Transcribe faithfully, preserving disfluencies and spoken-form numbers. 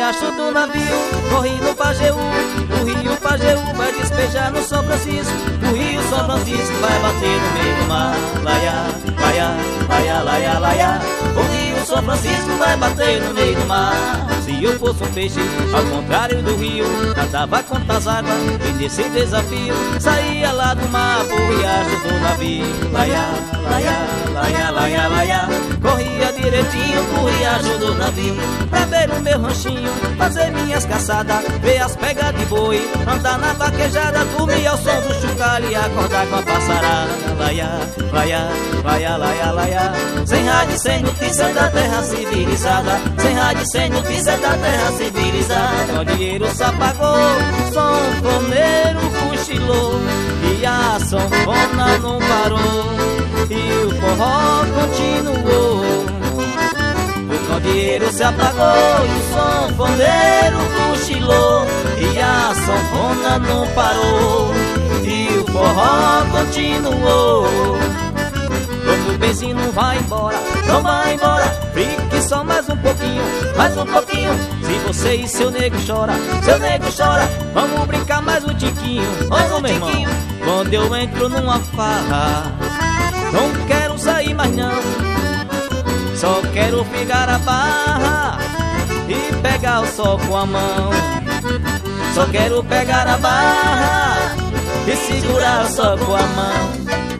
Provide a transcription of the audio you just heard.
riacho do navio, corri no Pajeú. O rio Pajeú vai despejar no São Francisco. O rio São Francisco vai bater no meio do mar. Laia, laia, laia, laia, laia. O rio São Francisco vai bater no meio do mar. Se eu fosse um peixe, ao contrário do rio, nadava contra as águas e nesse desafio saía lá do mar pro riacho do navio. Laia, laia, laia, laia, laia. Corria direitinho pro riacho do navio, pra ver o meu ranchinho, fazer minhas caçadas, ver as pegas de boi, andar na vaquejada, dormir ao som do chocalho e acordar com a passarada. Laia, laia, laia, laia, laia. Sem rádio, sem notícia da terra civilizada. Sem rádio, sem notícia da terra civilizada. O dinheiro se apagou, sanfoneiro cochilou e a sanfona não parou e o forró continuou. O candeeiro se apagou e o sanfoneiro cochilou e a sanfona não parou e o forró continuou. Quando o benzinho não vai embora, não vai embora, fique só mais um pouquinho, mais um pouquinho. Se você e seu nego chora, seu nego chora, vamos brincar mais um tiquinho, mais um tiquinho. Quando eu entro numa farra, não quero sair mais não, só quero pegar a barra e pegar o sol com a mão. Só quero pegar a barra e segurar o sol com a mão.